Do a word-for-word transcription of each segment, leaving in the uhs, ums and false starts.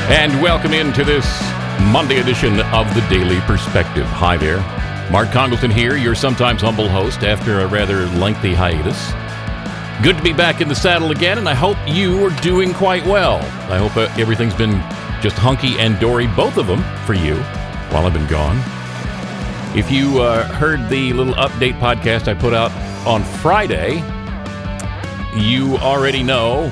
And welcome into this Monday edition of the Daily Perspective. Hi there. Mark Congleton here, your sometimes humble host after a rather lengthy hiatus. Good to be back in the saddle again, and I hope you are doing quite well. I hope uh, everything's been just hunky and dory, both of them, for you, while I've been gone. If you uh, heard the little update podcast I put out on Friday, you already know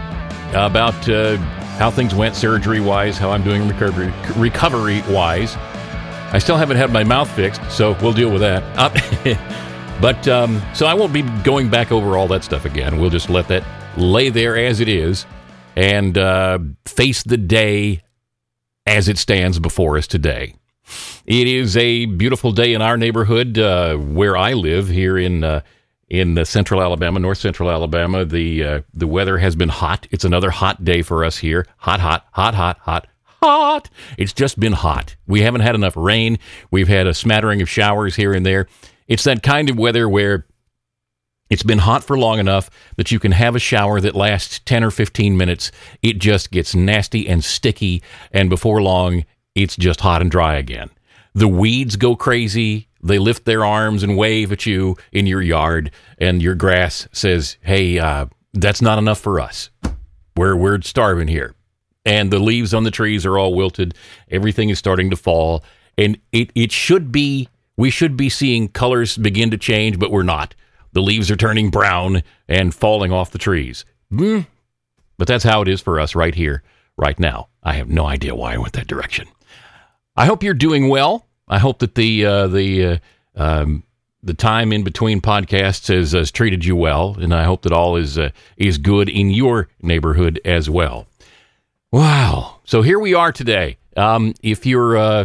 about uh, how things went surgery-wise, how I'm doing recovery, recovery-wise. I still haven't had my mouth fixed, so we'll deal with that. Uh, but, um, so I won't be going back over all that stuff again. We'll just let that lay there as it is and uh, face the day as it stands before us today. It is a beautiful day in our neighborhood uh, where I live here in uh, in uh, central Alabama, north central Alabama. The uh, the weather has been hot. It's another hot day for us here. Hot, hot, hot, hot, hot, hot. It's just been hot. We haven't had enough rain. We've had a smattering of showers here and there. It's that kind of weather where it's been hot for long enough that you can have a shower that lasts ten or fifteen minutes. It just gets nasty and sticky, and before long, it's just hot and dry again. The weeds go crazy. They lift their arms and wave at you in your yard, and your grass says, hey, uh, that's not enough for us. We're, we're starving here. And the leaves on the trees are all wilted. Everything is starting to fall. And it, it should be, we should be seeing colors begin to change, but we're not. The leaves are turning brown and falling off the trees. Mm. But that's how it is for us right here, right now. I have no idea why I went that direction. I hope you're doing well. I hope that the uh, the uh, um, the time in between podcasts has, has treated you well, and I hope that all is uh, is good in your neighborhood as well. Wow! So here we are today. Um, if you're uh,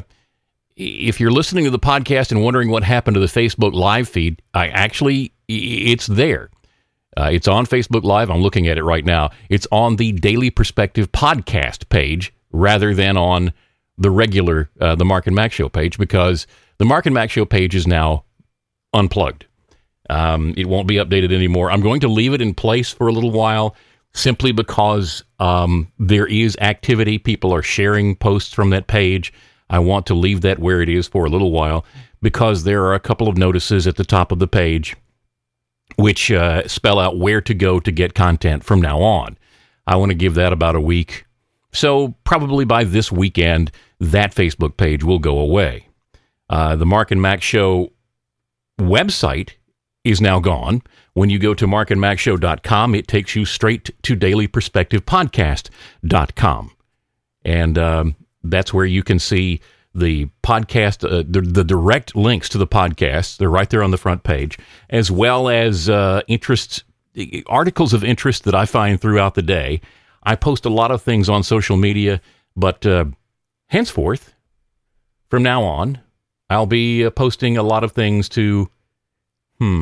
if you're listening to the podcast and wondering what happened to the Facebook Live feed, I actually it's there. Uh, it's on Facebook Live. I'm looking at it right now. It's on the Daily Perspective podcast page rather than on the regular, uh, the Mark and Mac Show page, because the Mark and Mac Show page is now unplugged. Um, it won't be updated anymore. I'm going to leave it in place for a little while simply because um, there is activity. People are sharing posts from that page. I want to leave that where it is for a little while because there are a couple of notices at the top of the page which uh, spell out where to go to get content from now on. I want to give that about a week. So probably by this weekend, that Facebook page will go away. Uh, the Mark and Mac Show website is now gone. When you go to mark and mac show dot com, it takes you straight to daily perspective podcast dot com. And um, that's where you can see the podcast, uh, the, the direct links to the podcasts. They're right there on the front page, as well as uh, interests, articles of interest that I find throughout the day. I post a lot of things on social media, but uh, henceforth, from now on, I'll be uh, posting a lot of things to, hmm,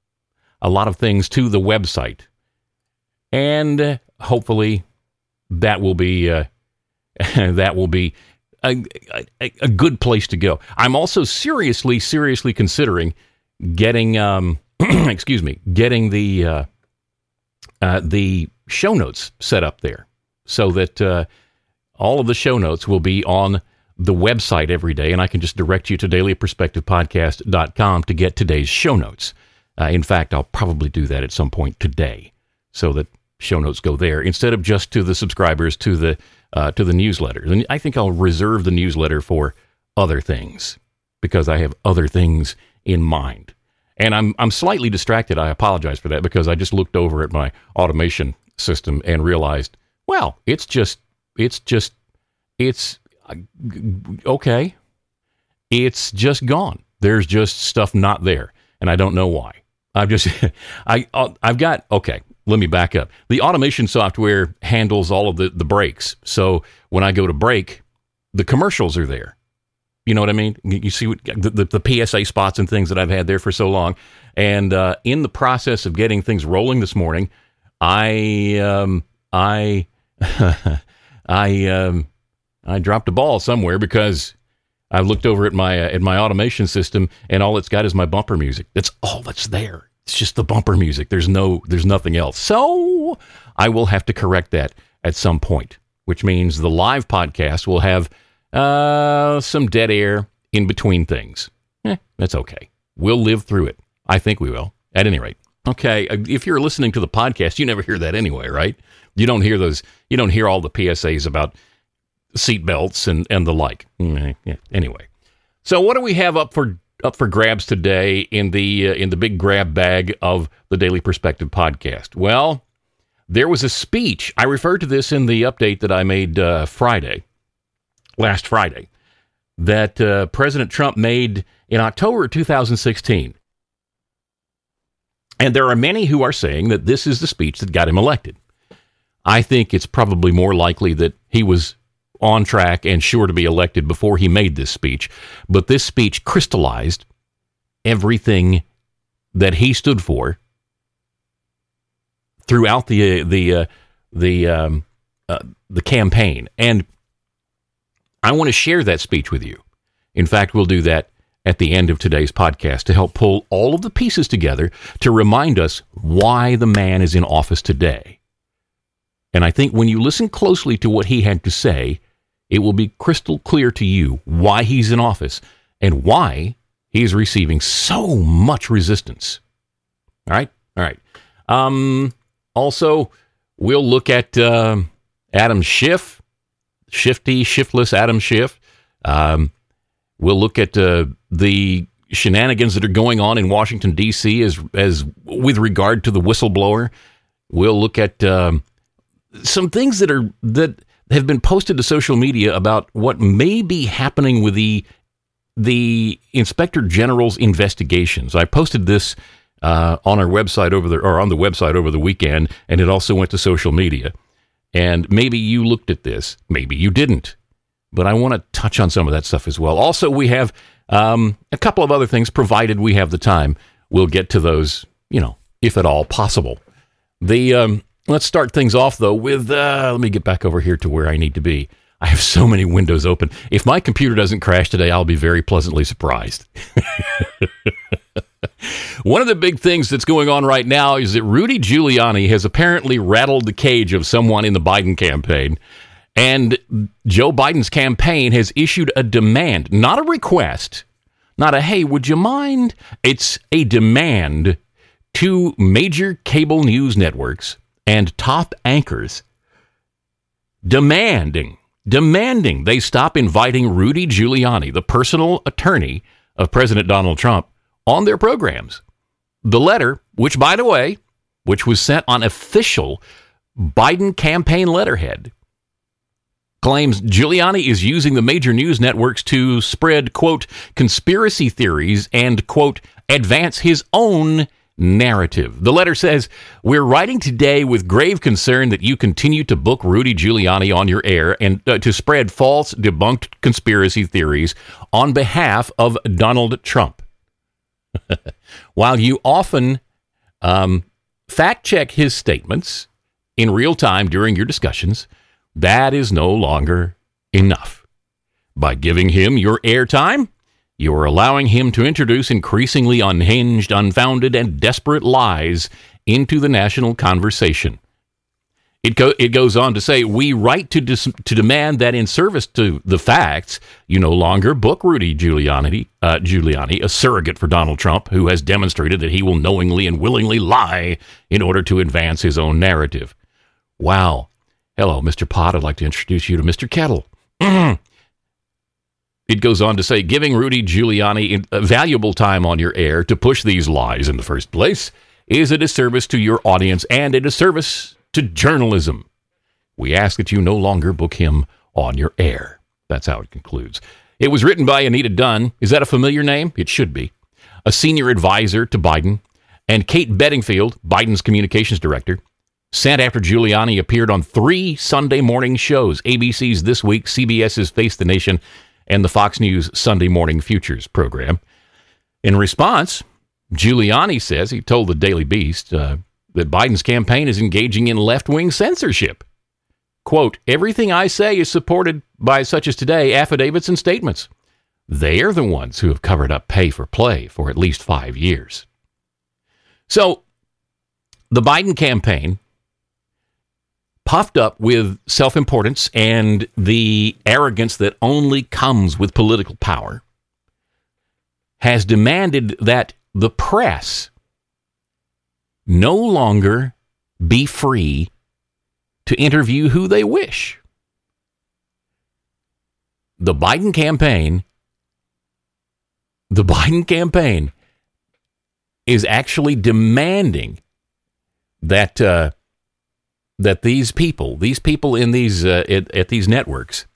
a lot of things to the website. And uh, hopefully that will be, uh, that will be a, a, a good place to go. I'm also seriously, seriously considering getting, um, excuse me, getting the, uh, uh, the show notes set up there so that uh, all of the show notes will be on the website every day, and I can just direct you to daily perspective podcast dot com to get today's show notes. Uh, in fact, I'll probably do that at some point today so that show notes go there instead of just to the subscribers to the uh, to the newsletter. And I think I'll reserve the newsletter for other things because I have other things in mind. And I'm I'm slightly distracted. I apologize for that because I just looked over at my automation system and realized, well, it's just, it's just, it's, okay. It's just gone. There's just stuff not there. And I don't know why. I've just, I, I've got, okay, let me back up. The automation software handles all of the, the breaks. So when I go to break, the commercials are there. You know what I mean? You see what, the, the, the P S A spots and things that I've had there for so long. And uh, in the process of getting things rolling this morning, I, um, I, I, um, I dropped a ball somewhere because I looked over at my uh, at my automation system and all it's got is my bumper music. That's all that's there. It's just the bumper music. There's no, there's nothing else. So I will have to correct that at some point. which means the live podcast will have uh, some dead air in between things. Eh, that's okay. We'll live through it. I think we will, at any rate. Okay, if you're listening to the podcast, you never hear that anyway, right? You don't hear those, you don't hear all the P S As about seatbelts and, and the like. Anyway, so what do we have up for up for grabs today in the uh, in the big grab bag of the Daily Perspective podcast? Well, there was a speech. I referred to this in the update that I made uh, Friday, last Friday, that uh, President Trump made in October two thousand sixteen. And there are many who are saying that this is the speech that got him elected. I think it's probably more likely that he was on track and sure to be elected before he made this speech. But this speech crystallized everything that he stood for throughout the uh, the uh, the um, uh, the campaign. And I want to share that speech with you. In fact, we'll do that at the end of today's podcast to help pull all of the pieces together to remind us why the man is in office today. And I think when you listen closely to what he had to say, it will be crystal clear to you why he's in office and why he's receiving so much resistance. All right? All right. Um, also, we'll look at uh, Adam Schiff, shifty, shiftless Adam Schiff. Um, we'll look at uh, the shenanigans that are going on in Washington, D C as as with regard to the whistleblower. We'll look at um, some things that are that have been posted to social media about what may be happening with the the Inspector General's investigations. I posted this uh, on our website over the or on the website over the weekend, and it also went to social media. And maybe you looked at this, maybe you didn't. But I want to touch on some of that stuff as well. Also, we have um, a couple of other things, provided we have the time. We'll get to those, you know, if at all possible. The um, let's start things off, though, with, uh, let me get back over here to where I need to be. I have so many windows open. If my computer doesn't crash today, I'll be very pleasantly surprised. One of the big things that's going on right now is that Rudy Giuliani has apparently rattled the cage of someone in the Biden campaign. And Joe Biden's campaign has issued a demand, not a request, not a, hey, would you mind? It's a demand to major cable news networks and top anchors demanding, demanding they stop inviting Rudy Giuliani, the personal attorney of President Donald Trump, on their programs. The letter, which, by the way, which was sent on official Biden campaign letterhead, claims Giuliani is using the major news networks to spread, quote, conspiracy theories and, quote, advance his own narrative. The letter says, we're writing today with grave concern that you continue to book Rudy Giuliani on your air and uh, to spread false, debunked conspiracy theories on behalf of Donald Trump. While you often um, fact-check his statements in real time during your discussions, that is no longer enough. By giving him your airtime, you are allowing him to introduce increasingly unhinged, unfounded, and desperate lies into the national conversation. It, go, it goes on to say, we write to, dis, to demand that in service to the facts, you no longer book Rudy Giuliani, uh, Giuliani, a surrogate for Donald Trump, who has demonstrated that he will knowingly and willingly lie in order to advance his own narrative. Wow. Hello, Mister Pot. I'd like to introduce you to Mister Kettle. It goes on to say, giving Rudy Giuliani valuable time on your air to push these lies in the first place is a disservice to your audience and a disservice to journalism. We ask that you no longer book him on your air. That's how it concludes. It was written by Anita Dunn. Is that a familiar name? It should be. A senior advisor to Biden. And Kate Bedingfield, Biden's communications director, sent after Giuliani appeared on three Sunday morning shows, A B C's This Week, CBS's Face the Nation, and the Fox News Sunday Morning Futures program. In response, Giuliani says, he told the Daily Beast, uh, that Biden's campaign is engaging in left-wing censorship. Quote, everything I say is supported by, such as today, affidavits and statements. They are the ones who have covered up pay for play for at least five years. So, the Biden campaign puffed up with self-importance and the arrogance that only comes with political power, has demanded that the press no longer be free to interview who they wish. The Biden campaign, the Biden campaign is actually demanding that uh, that these people, these people in these uh, at, at these networks,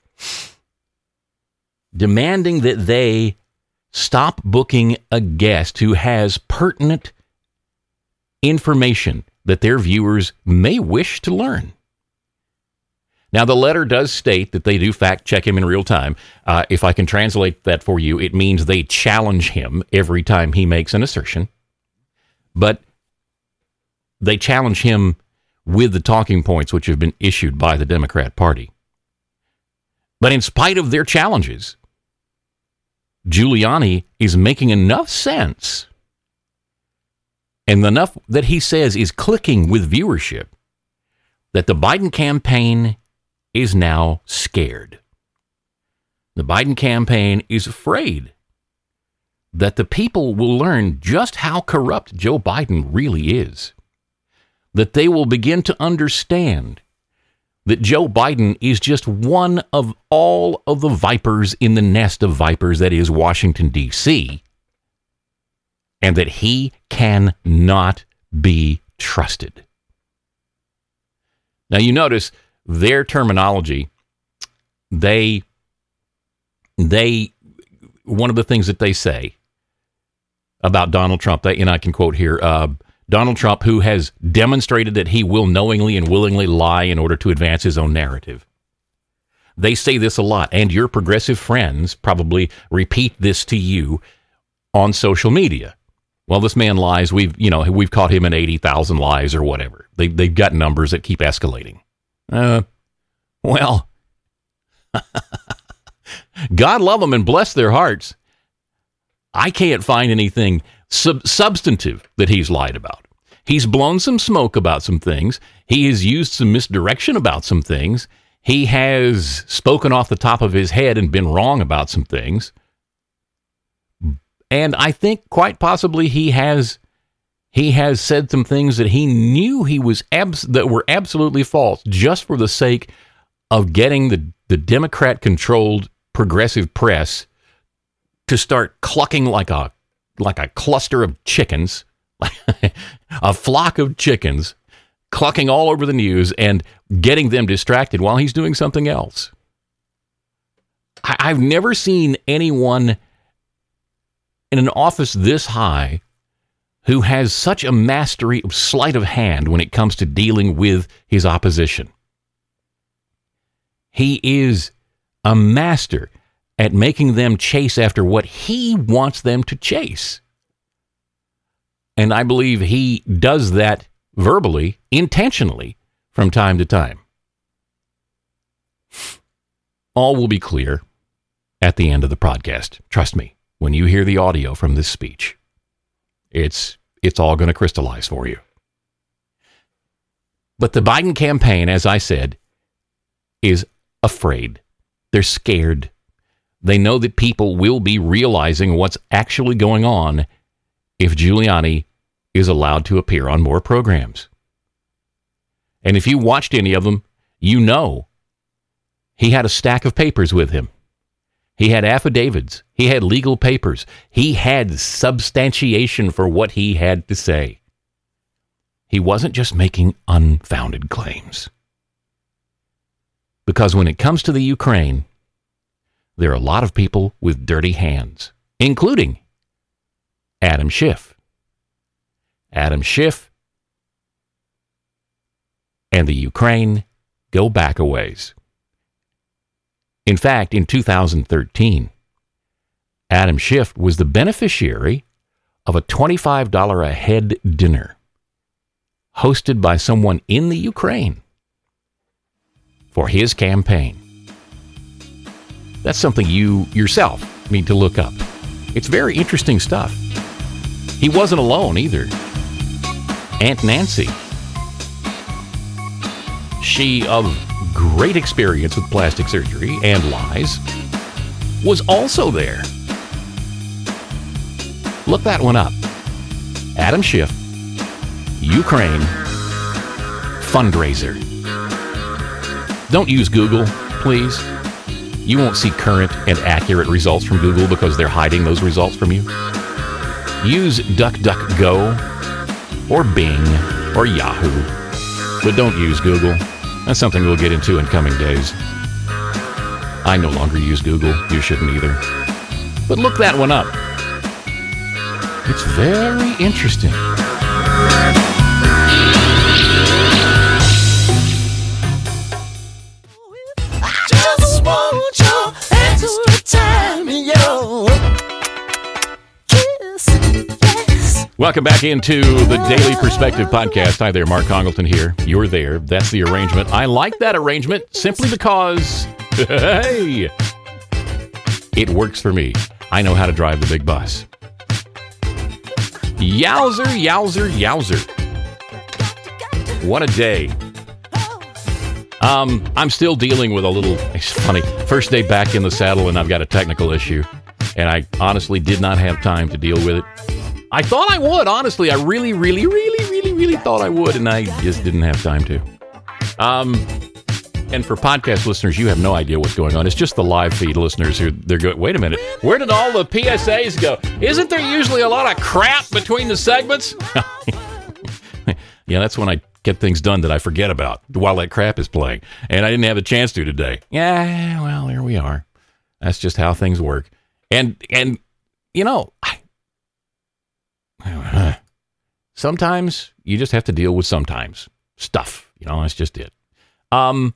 demanding that they stop booking a guest who has pertinent information that their viewers may wish to learn. Now, the letter does state that they do fact check him in real time. Uh, if I can translate that for you, it means they challenge him every time he makes an assertion. But they challenge him with the talking points which have been issued by the Democrat Party. But in spite of their challenges, Giuliani is making enough sense, and enough that he says is clicking with viewership, that the Biden campaign is now scared. The Biden campaign is afraid that the people will learn just how corrupt Joe Biden really is. That they will begin to understand that Joe Biden is just one of all of the vipers in the nest of vipers that is Washington, D C, and that he cannot be trusted. Now, you notice their terminology, they, they, one of the things that they say about Donald Trump, they, and I can quote here, uh, Donald Trump, who has demonstrated that he will knowingly and willingly lie in order to advance his own narrative. They say this a lot, and your progressive friends probably repeat this to you on social media. Well, this man lies. We've, you know, we've caught him in eighty thousand lies or whatever. They, they've got numbers that keep escalating. Uh, well, God love them and bless their hearts. I can't find anything sub- substantive that he's lied about. He's blown some smoke about some things. He has used some misdirection about some things. He has spoken off the top of his head and been wrong about some things. And I think quite possibly he has he has said some things that he knew he was abs- that were absolutely false just for the sake of getting the, the Democrat-controlled progressive press to start clucking like a like a cluster of chickens, a flock of chickens, clucking all over the news and getting them distracted while he's doing something else. I, I've never seen anyone in an office this high who has such a mastery of sleight of hand when it comes to dealing with his opposition. He is a master at making them chase after what he wants them to chase. And I believe he does that verbally, intentionally, from time to time. All will be clear at the end of the podcast. Trust me, when you hear the audio from this speech, it's it's all going to crystallize for you. But the Biden campaign, as I said, is afraid. They're scared. They know that people will be realizing what's actually going on if Giuliani is allowed to appear on more programs. And if you watched any of them, you know he had a stack of papers with him. He had affidavits. He had legal papers. He had substantiation for what he had to say. He wasn't just making unfounded claims. Because when it comes to the Ukraine, there are a lot of people with dirty hands, including Adam Schiff. Adam Schiff and the Ukraine go back a ways. In fact, in two thousand thirteen, Adam Schiff was the beneficiary of a twenty-five dollars a head dinner hosted by someone in the Ukraine for his campaign. That's something you yourself need to look up. It's very interesting stuff. He wasn't alone either. Aunt Nancy, she, of great experience with plastic surgery and lies, was also there. Look that one up. Adam Schiff, Ukraine, fundraiser. Don't use Google, please. You won't see current and accurate results from Google because they're hiding those results from you. Use DuckDuckGo or Bing or Yahoo, but don't use Google. That's something we'll get into in coming days. I no longer use Google. You shouldn't either. But look that one up. It's very interesting. I just want your extra time, yo. Kiss, yes. Welcome back into the Daily Perspective Podcast. Hi there, Mark Congleton here. You're there. That's the arrangement. I like that arrangement simply because, hey, it works for me. I know how to drive the big bus. Yowzer, yowzer, yowzer. What a day. Um, I'm still dealing with a little, it's funny, first day back in the saddle and I've got a technical issue. And I honestly did not have time to deal with it. I thought I would, honestly. I really, really, really, really, really thought I would, and I just didn't have time to. Um, and for podcast listeners, you have no idea what's going on. It's just the live feed listeners who they're going, wait a minute, where did all the P S As go? Isn't there usually a lot of crap between the segments? Yeah, that's when I get things done that I forget about while that crap is playing. And I didn't have a chance to today. Yeah, well, there we are. That's just how things work. And, and you know, I, sometimes you just have to deal with sometimes stuff. You know, that's just it. Um,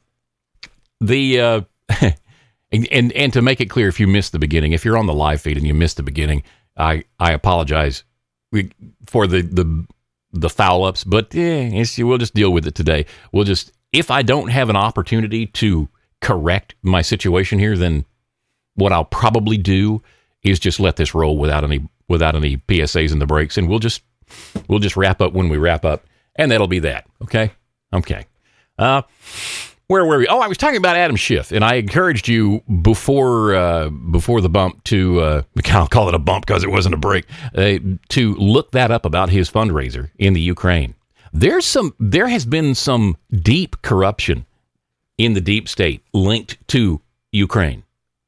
the, uh, and, and, and to make it clear, if you missed the beginning, if you're on the live feed and you missed the beginning, I, I apologize for the, the, the foul ups, but eh, it's, we'll just deal with it today. We'll just, if I don't have an opportunity to correct my situation here, then what I'll probably do is just let this roll without any, without any P S As in the breaks. And we'll just, we'll just wrap up when we wrap up, and that'll be that. Okay. Okay. Uh, where were we? Oh, I was talking about Adam Schiff, and I encouraged you before uh, before the bump to, uh, I'll call it a bump because it wasn't a break, uh, to look that up about his fundraiser in the Ukraine. There's some, there has been some deep corruption in the deep state linked to Ukraine.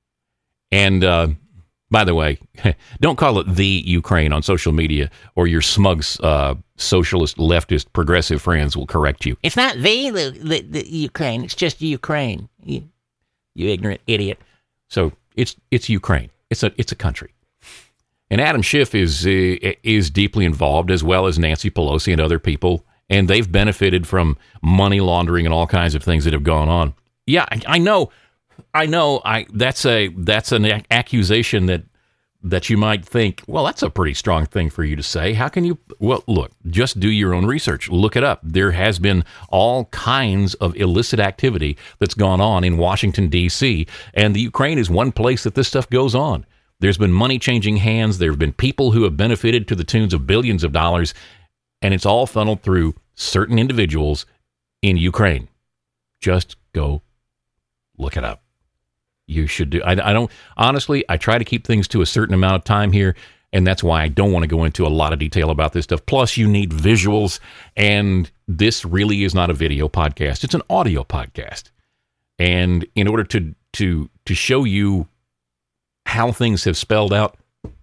And uh, by the way, don't call it the Ukraine on social media, or your smug uh, socialist, leftist, progressive friends will correct you. It's not the, the, the, the Ukraine. It's just Ukraine. You, you ignorant idiot. So it's it's Ukraine. It's a it's a country. And Adam Schiff is uh, is deeply involved, as well as Nancy Pelosi and other people, and they've benefited from money laundering and all kinds of things that have gone on. Yeah, I, I know. I know. I that's a that's an accusation that that you might think, well, that's a pretty strong thing for you to say. How can you? Well, look, just do your own research. Look it up. There has been all kinds of illicit activity that's gone on in Washington, D C, and the Ukraine is one place that this stuff goes on. There's been money changing hands. There have been people who have benefited to the tunes of billions of dollars, and it's all funneled through certain individuals in Ukraine. Just go look it up. You should do. I, I don't, honestly, I try to keep things to a certain amount of time here, and that's why I don't want to go into a lot of detail about this stuff. Plus, you need visuals, and this really is not a video podcast. It's an audio podcast. And in order to to to show you how things have spelled out,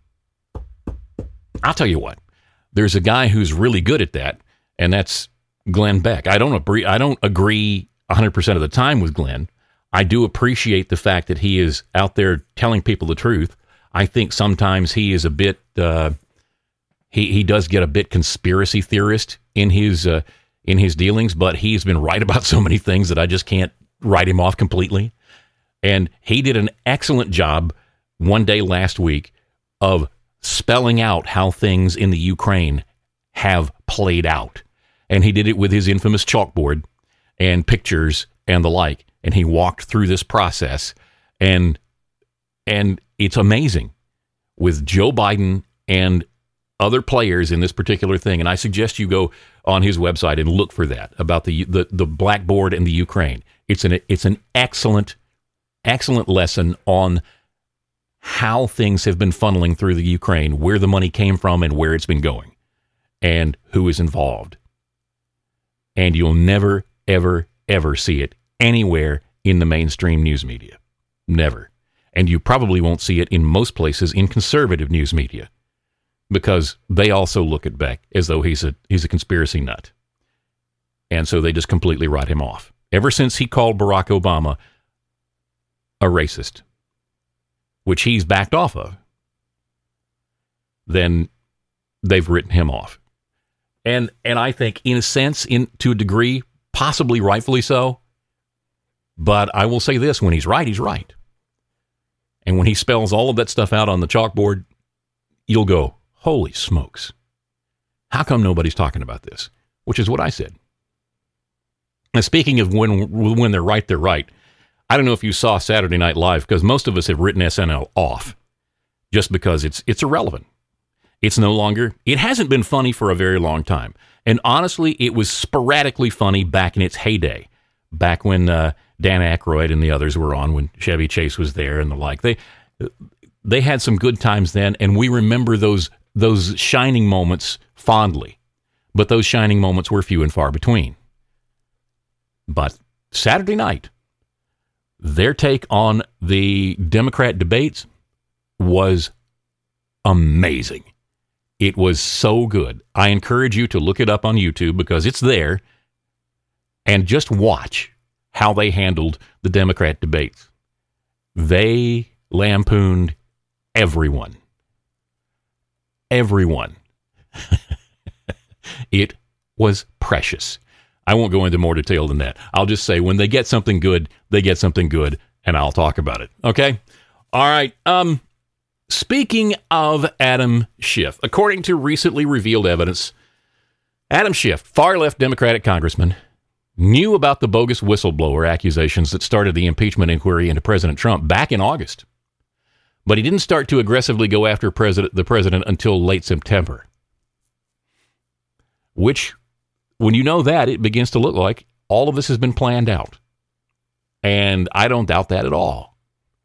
I'll tell you what. There's a guy who's really good at that, and that's Glenn Beck. I don't agree. I don't agree one hundred percent of the time with Glenn. I do appreciate the fact that he is out there telling people the truth. I think sometimes he is a bit, uh, he he does get a bit conspiracy theorist in his uh, in his dealings, but he's been right about so many things that I just can't write him off completely. And he did an excellent job one day last week of spelling out how things in the Ukraine have played out. And he did it with his infamous chalkboard and pictures and the like. And he walked through this process, and and it's amazing with Joe Biden and other players in this particular thing. And I suggest you go on his website and look for that about the the, the blackboard and the Ukraine. It's an it's an excellent excellent lesson on how things have been funneling through the Ukraine, where the money came from and where it's been going, and who is involved. And you'll never, ever, ever see it anywhere in the mainstream news media. Never. And you probably won't see it in most places in conservative news media, because they also look at Beck as though he's a he's a conspiracy nut. And so they just completely write him off. Ever since he called Barack Obama a racist, which he's backed off of, then they've written him off. And and I think, in a sense, in to a degree, possibly rightfully so. But I will say this, when he's right, he's right. And when he spells all of that stuff out on the chalkboard, you'll go, holy smokes. How come nobody's talking about this? Which is what I said. Now, speaking of when when they're right, they're right. I don't know if you saw Saturday Night Live, because most of us have written S N L off just because it's it's irrelevant. It's no longer, it hasn't been funny for a very long time. And honestly, it was sporadically funny back in its heyday, back when uh, Dan Aykroyd and the others were on, when Chevy Chase was there and the like. They they had some good times then, and we remember those those shining moments fondly. But those shining moments were few and far between. But Saturday night, their take on the Democrat debates was amazing. It was so good. I encourage you to look it up on YouTube, because it's there, and just watch how they handled the Democrat debates. They lampooned everyone. Everyone. It was precious. I won't go into more detail than that. I'll just say, when they get something good, they get something good, and I'll talk about it. Okay? All right. Um, speaking of Adam Schiff, according to recently revealed evidence, Adam Schiff, far-left Democratic congressman, knew about the bogus whistleblower accusations that started the impeachment inquiry into President Trump back in August. But he didn't start to aggressively go after president, the president until late September. Which, when you know that, it begins to look like all of this has been planned out. And I don't doubt that at all.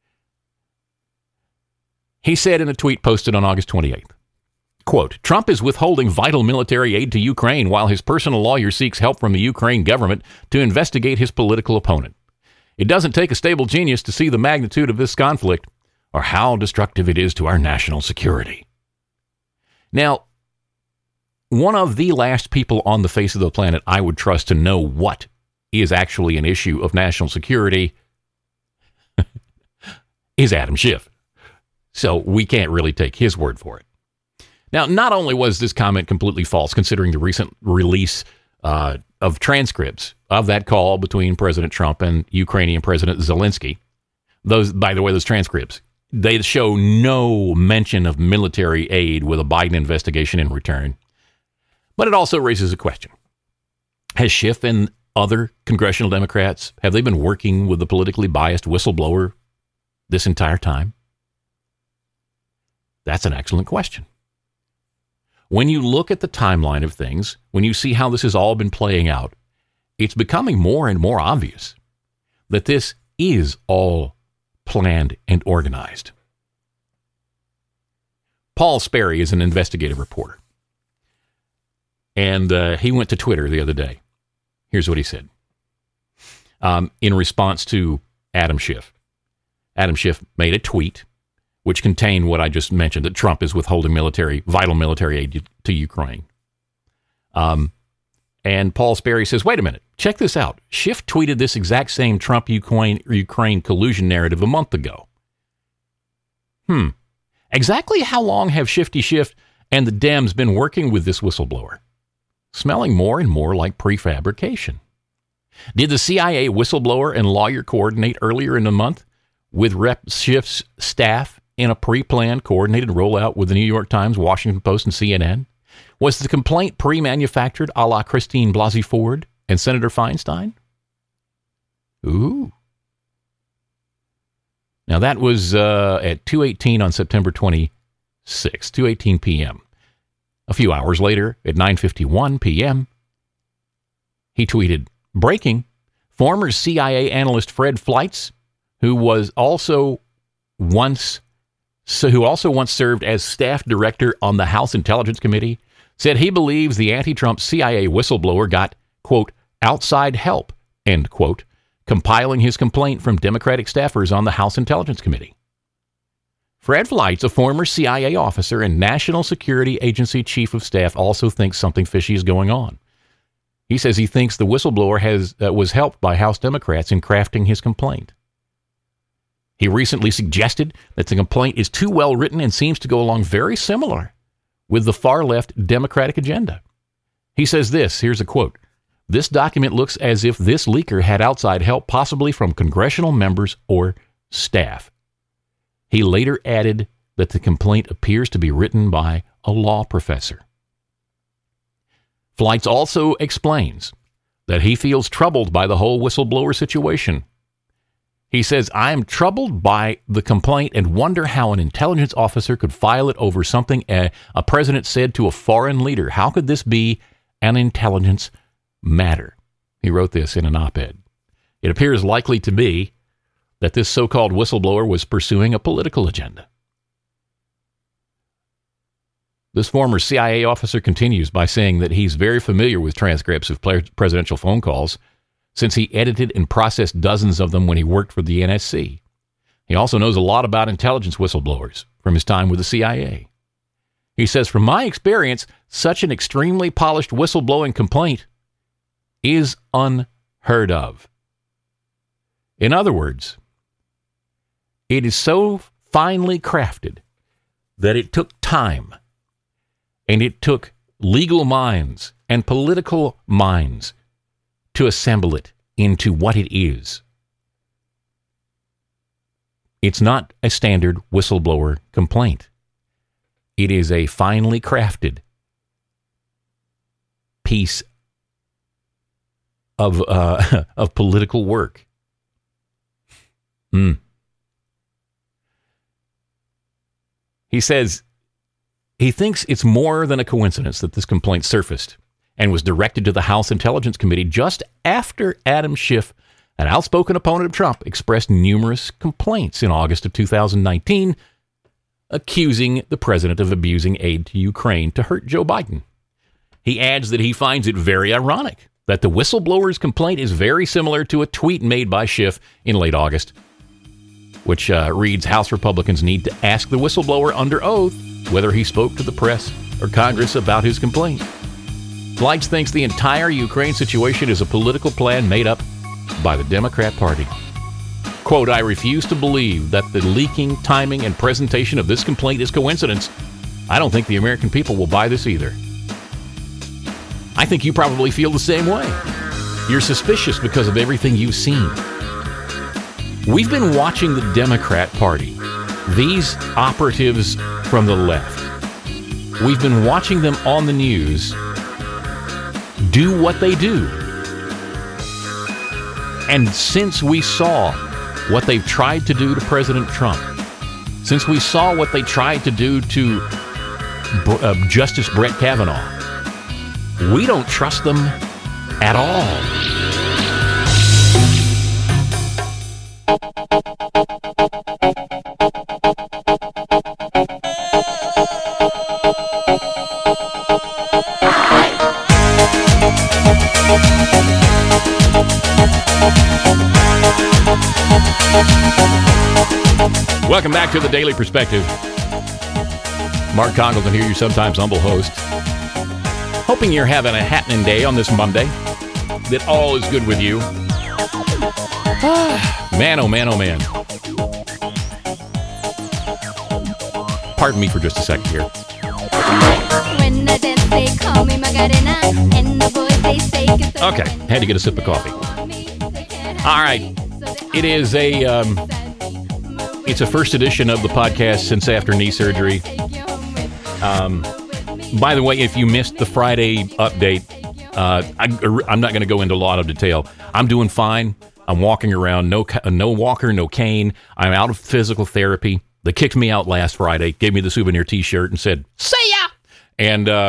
He said in a tweet posted on August twenty-eighth, quote, Trump is withholding vital military aid to Ukraine while his personal lawyer seeks help from the Ukraine government to investigate his political opponent. It doesn't take a stable genius to see the magnitude of this conflict or how destructive it is to our national security. Now, one of the last people on the face of the planet I would trust to know what is actually an issue of national security is Adam Schiff. So we can't really take his word for it. Now, not only was this comment completely false, considering the recent release uh, of transcripts of that call between President Trump and Ukrainian President Zelensky, those, by the way, those transcripts, they show no mention of military aid with a Biden investigation in return. But it also raises a question. Has Schiff and other congressional Democrats, have they been working with the politically biased whistleblower this entire time? That's an excellent question. When you look at the timeline of things, when you see how this has all been playing out, it's becoming more and more obvious that this is all planned and organized. Paul Sperry is an investigative reporter. And uh, he went to Twitter the other day. Here's what he said. Um, in response to Adam Schiff. Adam Schiff made a tweet which contained what I just mentioned, that Trump is withholding military, vital military aid to Ukraine. Um, and Paul Sperry says, wait a minute, check this out. Schiff tweeted this exact same Trump-Ukraine Ukraine collusion narrative a month ago. Hmm. Exactly how long have Shifty Schiff and the Dems been working with this whistleblower? Smelling more and more like prefabrication. Did the C I A whistleblower and lawyer coordinate earlier in the month with Rep Schiff's staff in a pre-planned, coordinated rollout with the New York Times, Washington Post, and C N N? Was the complaint pre-manufactured a la Christine Blasey Ford and Senator Feinstein? Ooh. Now, that was uh, at two eighteen on September twenty-sixth, two eighteen p.m. A few hours later, at nine fifty-one p.m., He tweeted, breaking, former C I A analyst Fred Fleitz, who was also once so who also once served as staff director on the House Intelligence Committee, said he believes the anti-Trump C I A whistleblower got, quote, outside help, end quote, compiling his complaint from Democratic staffers on the House Intelligence Committee. Fred Fleitz, a former C I A officer and National Security Agency chief of staff, also thinks something fishy is going on. He says he thinks the whistleblower has uh, was helped by House Democrats in crafting his complaint. He recently suggested that the complaint is too well written and seems to go along very similar with the far-left Democratic agenda. He says this, here's a quote, "This document looks as if this leaker had outside help, possibly from congressional members or staff." He later added that the complaint appears to be written by a law professor. Fleitz also explains that he feels troubled by the whole whistleblower situation. He says, "I am troubled by the complaint and wonder how an intelligence officer could file it over something a, a president said to a foreign leader. How could this be an intelligence matter?" He wrote this in an op-ed. "It appears likely to be that this so-called whistleblower was pursuing a political agenda." This former C I A officer continues by saying that he's very familiar with transcripts of presidential phone calls, since he edited and processed dozens of them when he worked for the N S C. He also knows a lot about intelligence whistleblowers from his time with the C I A. He says, "From my experience, such an extremely polished whistleblowing complaint is unheard of." In other words, it is so finely crafted that it took time, and it took legal minds and political minds to assemble it into what it is. It's not a standard whistleblower complaint. It is a finely crafted piece of uh, of political work. Mm. He says he thinks it's more than a coincidence that this complaint surfaced and was directed to the House Intelligence Committee just after Adam Schiff, an outspoken opponent of Trump, expressed numerous complaints in August of two thousand nineteen, accusing the president of abusing aid to Ukraine to hurt Joe Biden. He adds that he finds it very ironic that the whistleblower's complaint is very similar to a tweet made by Schiff in late August, which uh, reads, "House Republicans need to ask the whistleblower under oath whether he spoke to the press or Congress about his complaint." Fleitz thinks the entire Ukraine situation is a political plan made up by the Democrat Party. Quote, "I refuse to believe that the leaking, timing, and presentation of this complaint is coincidence. I don't think the American people will buy this either." I think you probably feel the same way. You're suspicious because of everything you've seen. We've been watching the Democrat Party, these operatives from the left. We've been watching them on the news do what they do. And since we saw what they've tried to do to President Trump, since we saw what they tried to do to uh, Justice Brett Kavanaugh, we don't trust them at all. Welcome back to the Daily Perspective. Mark Congleton here, your sometimes humble host. Hoping you're having a happening day on this Monday, that all is good with you. Man, oh man, oh man. Pardon me for just a second here. Okay, had to get a sip of coffee. All right, it is a um, it's a first edition of the podcast since after knee surgery. Um, by the way, if you missed the Friday update, uh, I, I'm not going to go into a lot of detail. I'm doing fine. I'm walking around, no no walker, no cane. I'm out of physical therapy. They kicked me out last Friday, gave me the souvenir T-shirt, and said, "See ya!" And um,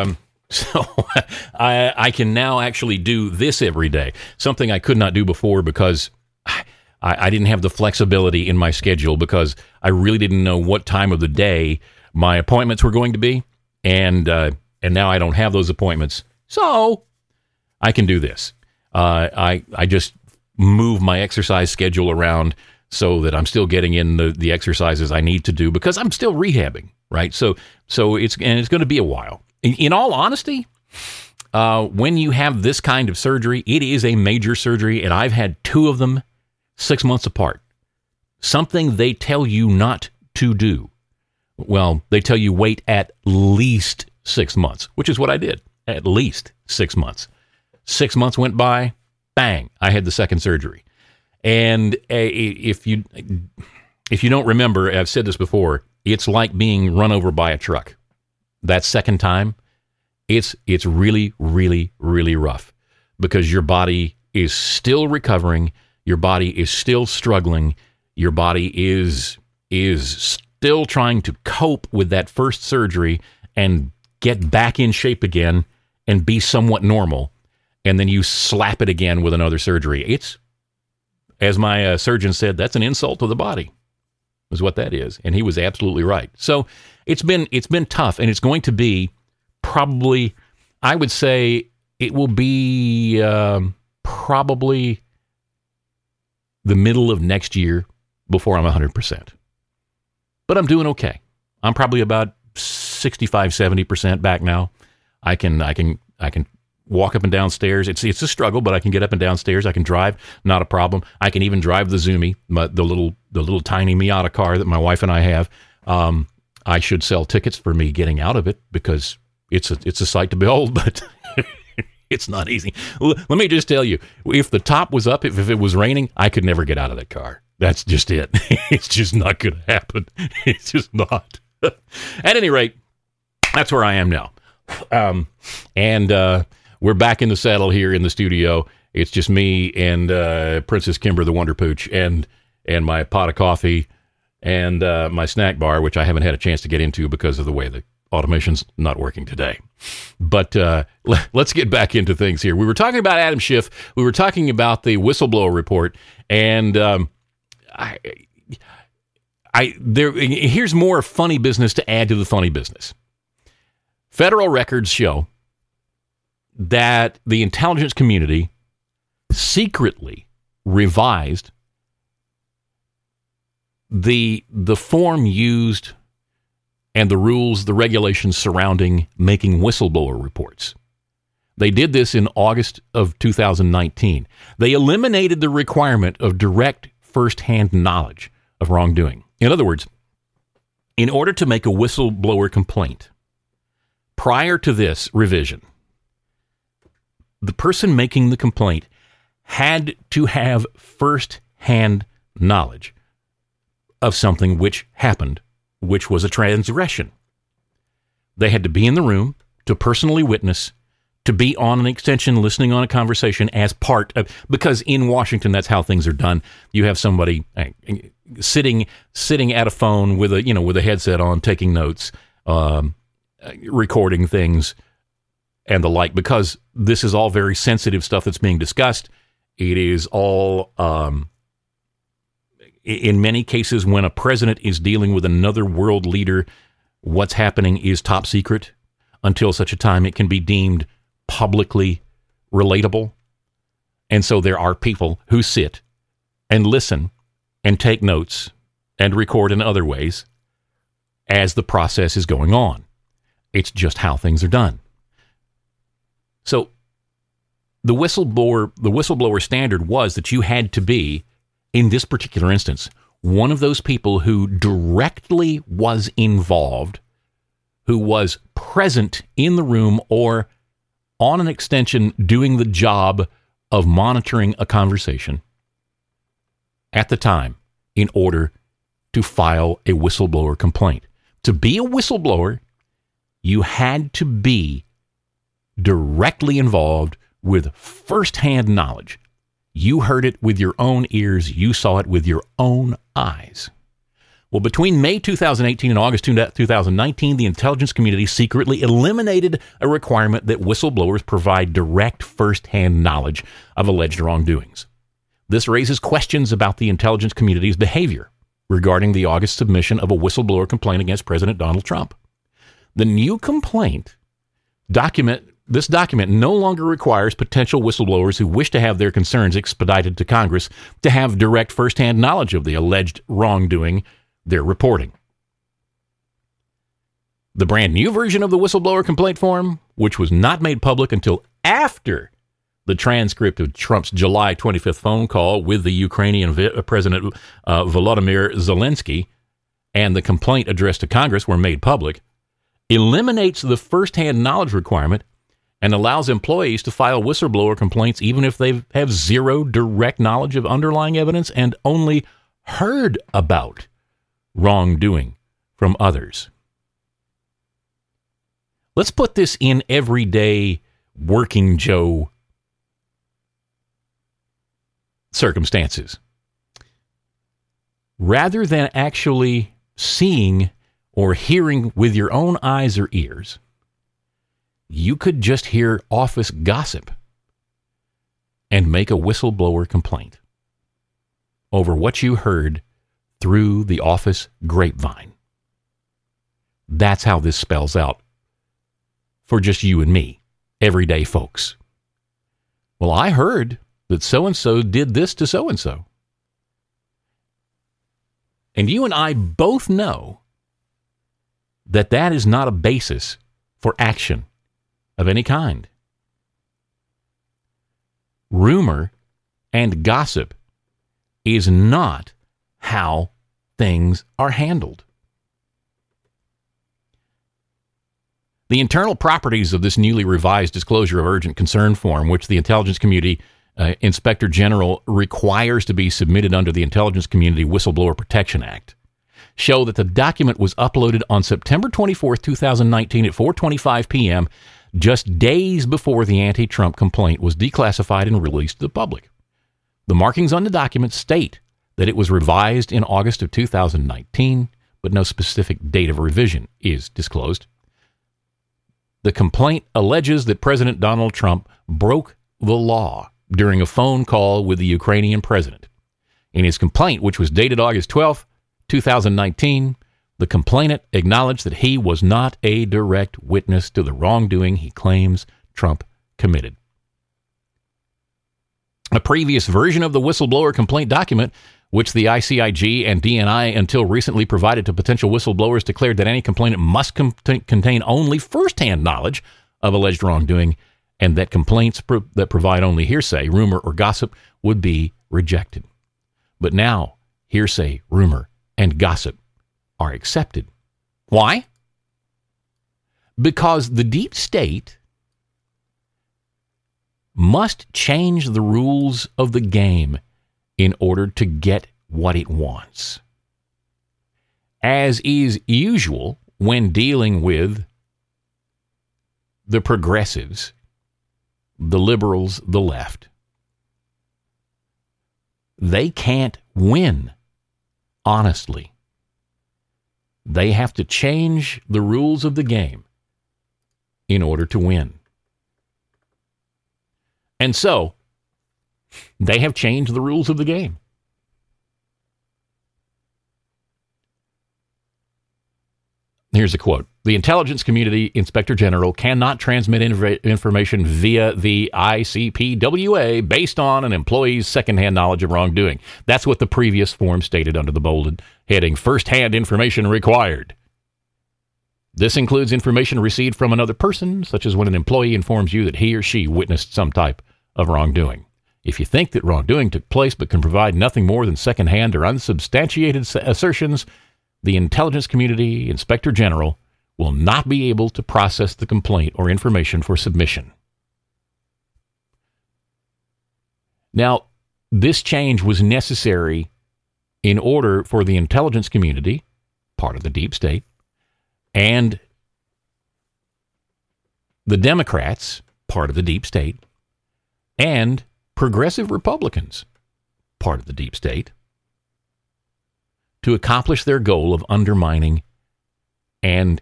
So I, I can now actually do this every day, something I could not do before because I, I didn't have the flexibility in my schedule because I really didn't know what time of the day my appointments were going to be. And uh, and now I don't have those appointments. So I can do this. Uh, I, I just move my exercise schedule around so that I'm still getting in the, the exercises I need to do because I'm still rehabbing, right? So so it's and it's going to be a while. In, in all honesty, uh, when you have this kind of surgery, it is a major surgery, and I've had two of them six months apart. Something they tell you not to do. Well, they tell you wait at least six months, which is what I did. At least six months. Six months went by, bang, I had the second surgery. And uh, if you if you don't remember, I've said this before, it's like being run over by a truck. That second time, it's it's really, really, really rough because your body is still recovering, your body is still struggling, your body is is still trying to cope with that first surgery and get back in shape again and be somewhat normal, and then you slap it again with another surgery. It's, as my uh, surgeon said, that's an insult to the body, is what that is, and he was absolutely right. So it's been it's been tough, and it's going to be probably, I would say, it will be um, probably the middle of next year before I'm one hundred percent. But I'm doing okay. I'm probably about sixty-five, seventy percent back now. I can I can I can walk up and down stairs. It's it's a struggle, but I can get up and down stairs. I can drive, not a problem. I can even drive the Zoomy, my, the little the little tiny Miata car that my wife and I have. Um, I should sell tickets for me getting out of it because it's a it's a sight to behold, but it's not easy. Let me just tell you, if the top was up, if, if it was raining, I could never get out of that car. That's just it. It's just not going to happen. It's just not. At any rate, that's where I am now. Um, and uh, we're back in the saddle here in the studio. It's just me and uh, Princess Kimber, the Wonder Pooch, and and my pot of coffee and uh, my snack bar, which I haven't had a chance to get into because of the way the automation's not working today. But uh, l- let's get back into things here. We were talking about Adam Schiff. We were talking about the whistleblower report, and um, I, I there. Here's more funny business to add to the funny business. Federal records show that the intelligence community secretly revised the the form used and the rules, the regulations surrounding making whistleblower reports. They did this in August of two thousand nineteen. They eliminated the requirement of direct first-hand knowledge of wrongdoing. In other words, in order to make a whistleblower complaint, prior to this revision, the person making the complaint had to have first-hand knowledge of something which happened, which was a transgression. They had to be in the room to personally witness, to be on an extension listening on a conversation as part of, because in Washington, that's how things are done. You have somebody uh, sitting sitting at a phone with a, you know, with a headset on, taking notes, um, recording things, and the like, because this is all very sensitive stuff that's being discussed. It is all, um, in many cases, when a president is dealing with another world leader, what's happening is top secret until such a time it can be deemed publicly relatable. And so there are people who sit and listen and take notes and record in other ways as the process is going on. It's just how things are done. So the whistleblower, the whistleblower standard was that you had to be, in this particular instance, one of those people who directly was involved, who was present in the room or on an extension doing the job of monitoring a conversation at the time in order to file a whistleblower complaint. To be a whistleblower, you had to be directly involved with first-hand knowledge. You heard it with your own ears. You saw it with your own eyes. Well, between May two thousand eighteen and August two thousand nineteen, the intelligence community secretly eliminated a requirement that whistleblowers provide direct first-hand knowledge of alleged wrongdoings. This raises questions about the intelligence community's behavior regarding the August submission of a whistleblower complaint against President Donald Trump. The new complaint document This document no longer requires potential whistleblowers who wish to have their concerns expedited to Congress to have direct first-hand knowledge of the alleged wrongdoing they're reporting. The brand new version of the whistleblower complaint form, which was not made public until after the transcript of Trump's July twenty-fifth phone call with the Ukrainian vi- President uh, Volodymyr Zelensky and the complaint addressed to Congress were made public, eliminates the first-hand knowledge requirement and allows employees to file whistleblower complaints even if they have zero direct knowledge of underlying evidence and only heard about wrongdoing from others. Let's put this in everyday working Joe circumstances. Rather than actually seeing or hearing with your own eyes or ears, you could just hear office gossip and make a whistleblower complaint over what you heard through the office grapevine. That's how this spells out for just you and me, everyday folks. Well, I heard that so-and-so did this to so-and-so. And you and I both know that that is not a basis for action of any kind. Rumor and gossip is not how things are handled. The internal properties of this newly revised disclosure of urgent concern form, which the intelligence community uh, inspector general requires to be submitted under the Intelligence Community Whistleblower Protection Act, show that the document was uploaded on September twenty-fourth, twenty nineteen at four twenty-five p.m., just days before the anti-Trump complaint was declassified and released to the public. The markings on the document state that it was revised in August of two thousand nineteen, but no specific date of revision is disclosed. The complaint alleges that President Donald Trump broke the law during a phone call with the Ukrainian president. In his complaint, which was dated August twelfth, twenty nineteen, the complainant acknowledged that he was not a direct witness to the wrongdoing he claims Trump committed. A previous version of the whistleblower complaint document, which the I C I G and D N I until recently provided to potential whistleblowers, declared that any complainant must com- contain only first-hand knowledge of alleged wrongdoing, and that complaints pro- that provide only hearsay, rumor, or gossip would be rejected. But now, hearsay, rumor, and gossip are accepted. Why? Because the deep state must change the rules of the game in order to get what it wants. As is usual when dealing with the progressives, the liberals, the left, they can't win honestly. They have to change the rules of the game in order to win. And so, they have changed the rules of the game. Here's a quote. The Intelligence Community Inspector General cannot transmit inv- information via the I C P W A based on an employee's secondhand knowledge of wrongdoing. That's what the previous form stated under the bolded heading, first-hand information required. This includes information received from another person, such as when an employee informs you that he or she witnessed some type of wrongdoing. If you think that wrongdoing took place but can provide nothing more than secondhand or unsubstantiated assertions, the Intelligence Community Inspector General will not be able to process the complaint or information for submission. Now, this change was necessary in order for the intelligence community, part of the deep state, and the Democrats, part of the deep state, and progressive Republicans, part of the deep state, to accomplish their goal of undermining and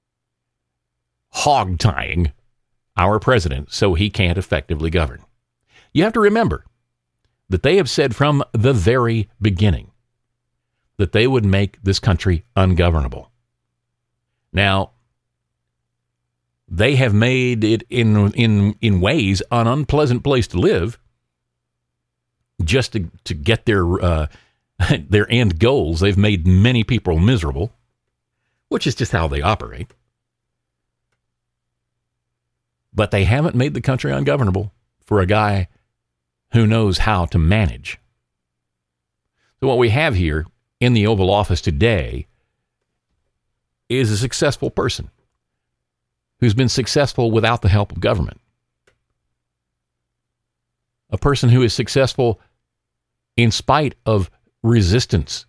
hog-tying our president so he can't effectively govern. You have to remember that they have said from the very beginning that they would make this country ungovernable. Now, they have made it in in in ways an unpleasant place to live just to, to get their uh, their end goals. They've made many people miserable, which is just how they operate. But they haven't made the country ungovernable for a guy who knows how to manage. So what we have here in the Oval Office today is a successful person who's been successful without the help of government. A person who is successful in spite of resistance,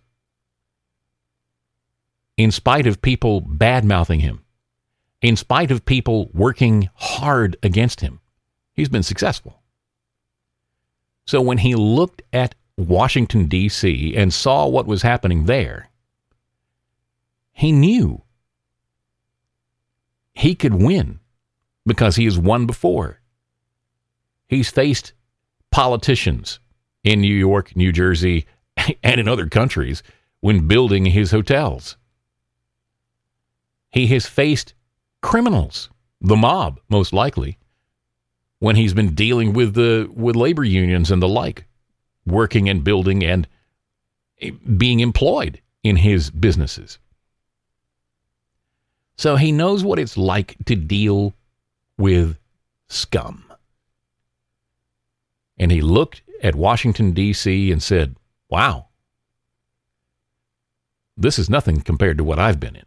in spite of people bad-mouthing him, in spite of people working hard against him. He's been successful. So when he looked at Washington, D C and saw what was happening there, he knew he could win because he has won before. He's faced politicians in New York, New Jersey, and in other countries when building his hotels. He has faced criminals, the mob, most likely, when he's been dealing with the with labor unions and the like, working and building and being employed in his businesses. So he knows what it's like to deal with scum. And he looked at Washington, D C and said, wow, this is nothing compared to what I've been in.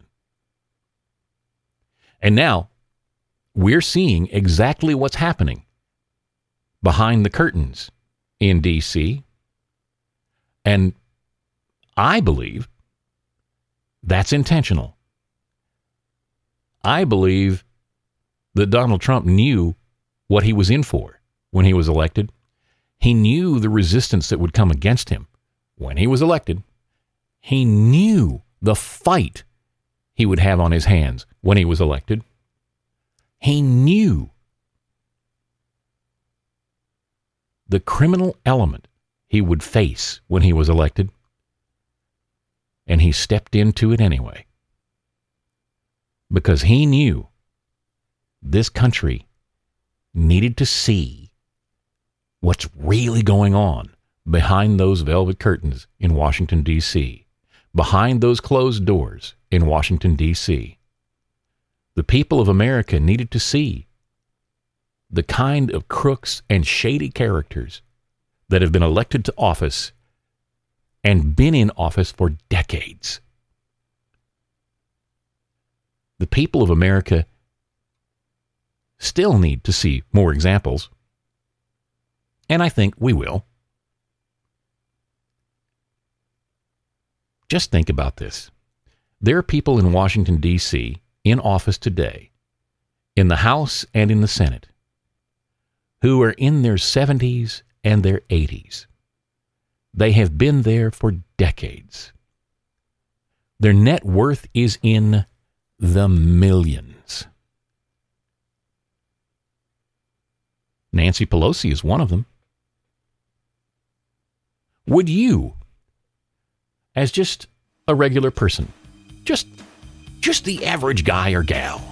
And now we're seeing exactly what's happening behind the curtains in D C. And I believe that's intentional. I believe that Donald Trump knew what he was in for when he was elected. He knew the resistance that would come against him when he was elected. He knew the fight he would have on his hands when he was elected. He knew the criminal element he would face when he was elected, and he stepped into it anyway. Because he knew this country needed to see what's really going on behind those velvet curtains in Washington, D C, behind those closed doors in Washington, D C. The people of America needed to see the kind of crooks and shady characters that have been elected to office and been in office for decades. The people of America still need to see more examples, and I think we will. Just think about this. There are people in Washington, D C, in office today, in the House and in the Senate, who are in their seventies and their eighties. They have been there for decades. Their net worth is in the millions. Nancy Pelosi is one of them. Would you, as just a regular person, just, just the average guy or gal,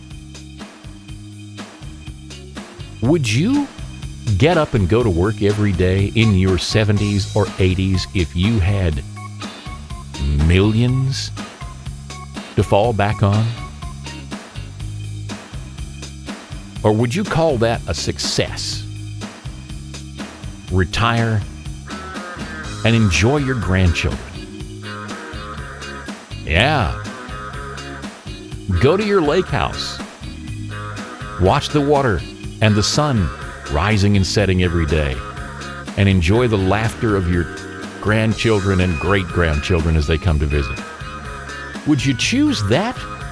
would you get up and go to work every day in your seventies or eighties if you had millions to fall back on? Or would you call that a success? Retire and enjoy your grandchildren. Yeah. Go to your lake house. Watch the water and the sun rising and setting every day, and enjoy the laughter of your grandchildren and great-grandchildren as they come to visit. Would you choose that?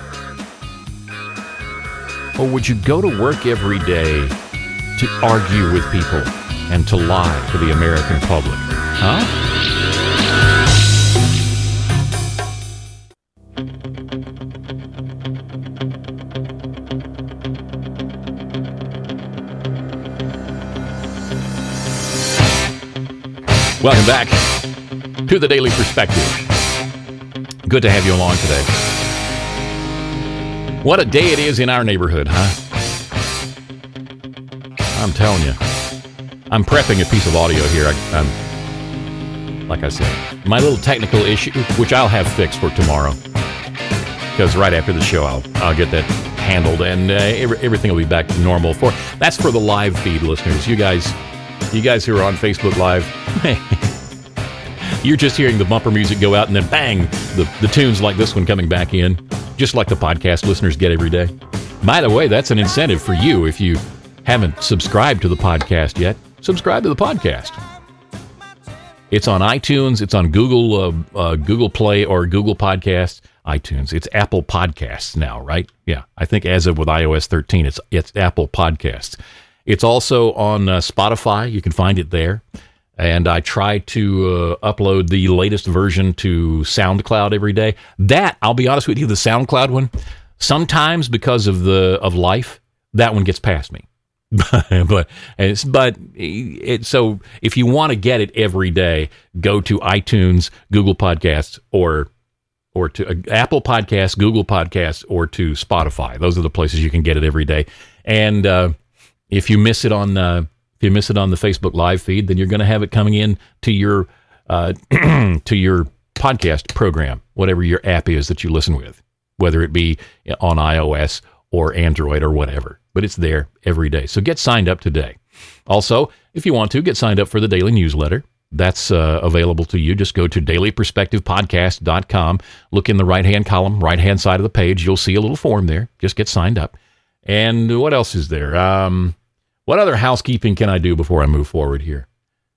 Or would you go to work every day to argue with people and to lie to the American public? Huh? Welcome back to the Daily Perspective. Good to have you along today. What a day it is in our neighborhood, huh? I'm telling you. I'm prepping a piece of audio here. I, I'm, like I said, my little technical issue, which I'll have fixed for tomorrow. Because right after the show, I'll I'll get that handled, and uh, every, everything will be back to normal. For that's for the live feed listeners. You guys, you guys who are on Facebook Live, you're just hearing the bumper music go out, and then bang, the the tunes like this one coming back in, just like the podcast listeners get every day. By the way, that's an incentive for you if you haven't subscribed to the podcast yet. Subscribe to the podcast. It's on iTunes. It's on Google uh, uh, Google Play or Google Podcasts. iTunes. It's Apple Podcasts now, right? Yeah, I think as of with i O S thirteen, it's it's Apple Podcasts. It's also on uh, Spotify. You can find it there. And I try to uh, upload the latest version to SoundCloud every day. That, I'll be honest with you, the SoundCloud one, sometimes because of the of life, that one gets past me. but it's, but it, so if you want to get it every day, go to iTunes, Google Podcasts, or or to uh, Apple Podcasts, Google Podcasts, or to Spotify. Those are the places you can get it every day. And uh, if you miss it on uh, if you miss it on the Facebook Live feed, then you're going to have it coming in to your uh, to your podcast program, whatever your app is that you listen with, whether it be on iOS or Android or whatever. But it's there every day. So get signed up today. Also, if you want to, get signed up for the daily newsletter. That's uh, available to you. Just go to daily perspective podcast dot com. Look in the right-hand column, right-hand side of the page. You'll see a little form there. Just get signed up. And what else is there? Um, what other housekeeping can I do before I move forward here?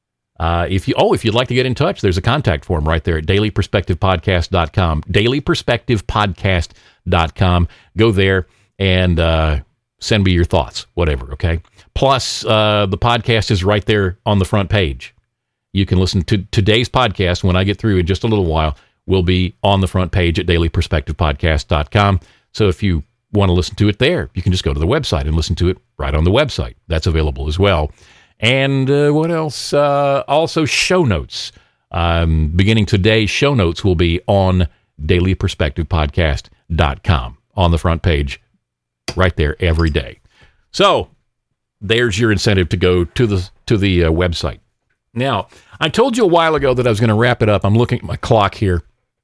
Uh, if you oh, if you'd like to get in touch, there's a contact form right there at daily perspective podcast dot com. daily perspective podcast dot com. Go there and uh, send me your thoughts, whatever, okay? Plus, uh, the podcast is right there on the front page. You can listen to today's podcast when I get through in just a little while. Will be on the front page at daily perspective podcast dot com. So if you want to listen to it there, you can just go to the website and listen to it right on the website. That's available as well. And uh, what else? Uh, also, show notes. Um, beginning today, show notes will be on daily perspective podcast dot com on the front page, right there every day. So there's your incentive to go to the to the uh, website. Now, I told you a while ago that I was going to wrap it up. I'm looking at my clock here.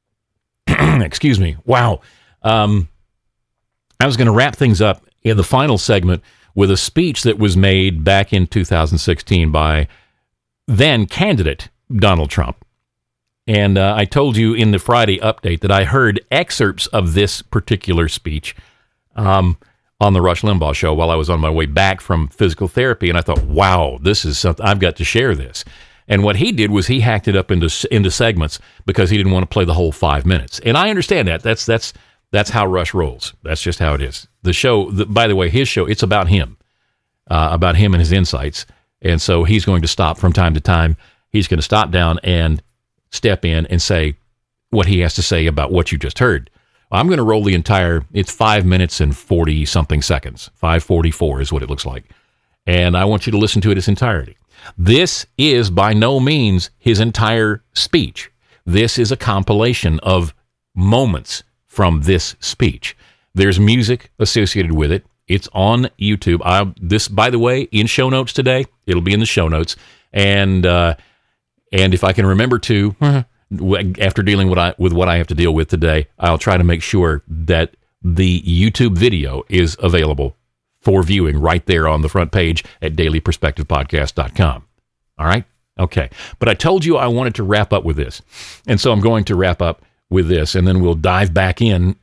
Excuse me. Wow. Um, I was going to wrap things up in the final segment with a speech that was made back in two thousand sixteen by then candidate Donald Trump. And uh, I told you in the Friday update that I heard excerpts of this particular speech um, on the Rush Limbaugh show while I was on my way back from physical therapy. And I thought, wow, this is something, I've got to share this. And what he did was he hacked it up into into segments because he didn't want to play the whole five minutes. And I understand that. That's that's that's how Rush rolls. That's just how it is. The show, the, by the way, his show, it's about him, uh, about him and his insights. And so he's going to stop from time to time. He's going to stop down and step in and say what he has to say about what you just heard. I'm going to roll the entire, it's five minutes and forty-something seconds. five forty-four is what it looks like. And I want you to listen to it in its entirety. This is by no means his entire speech. This is a compilation of moments from this speech. There's music associated with it. It's on YouTube. I, this, by the way, in show notes today. It'll be in the show notes. And uh, and if I can remember to, after dealing with, I, with what I have to deal with today, I'll try to make sure that the YouTube video is available for viewing right there on the front page at daily perspective podcast dot com. All right? Okay. But I told you I wanted to wrap up with this. And so I'm going to wrap up with this, and then we'll dive back in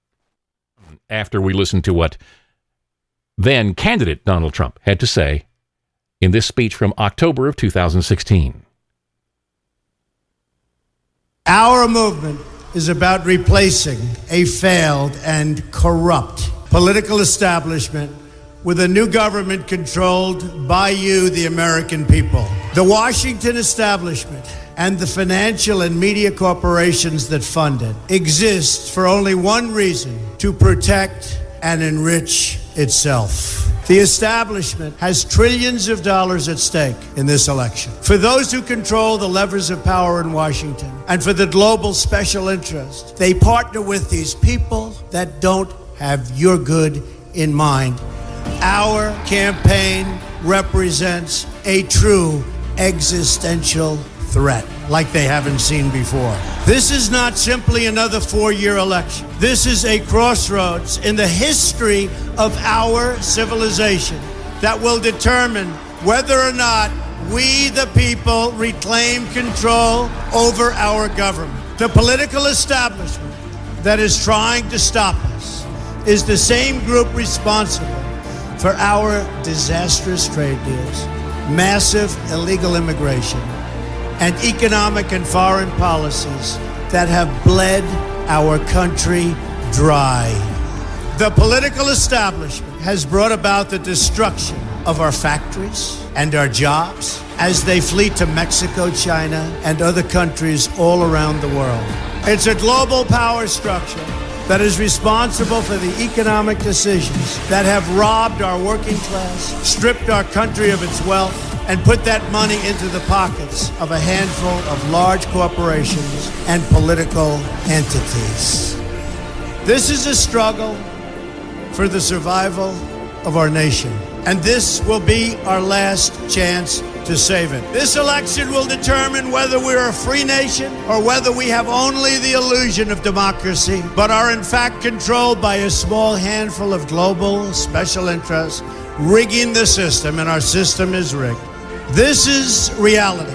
after we listen to what then candidate Donald Trump had to say in this speech from October of two thousand sixteen. Our movement is about replacing a failed and corrupt political establishment with a new government controlled by you, the American people. The Washington establishment and the financial and media corporations that fund it exists for only one reason: to protect and enrich itself. The establishment has trillions of dollars at stake in this election. For those who control the levers of power in Washington and for the global special interest, they partner with these people that don't have your good in mind. Our campaign represents a true existential threat like they haven't seen before. This is not simply another four-year election. This is a crossroads in the history of our civilization that will determine whether or not we, the people, reclaim control over our government. The political establishment that is trying to stop us is the same group responsible for our disastrous trade deals, massive illegal immigration, and economic and foreign policies that have bled our country dry. The political establishment has brought about the destruction of our factories and our jobs as they flee to Mexico, China, and other countries all around the world. It's a global power structure that is responsible for the economic decisions that have robbed our working class, stripped our country of its wealth, and put that money into the pockets of a handful of large corporations and political entities. This is a struggle for the survival of our nation, and this will be our last chance to save it. This election will determine whether we're a free nation or whether we have only the illusion of democracy, but are in fact controlled by a small handful of global special interests rigging the system, and our system is rigged. This is reality.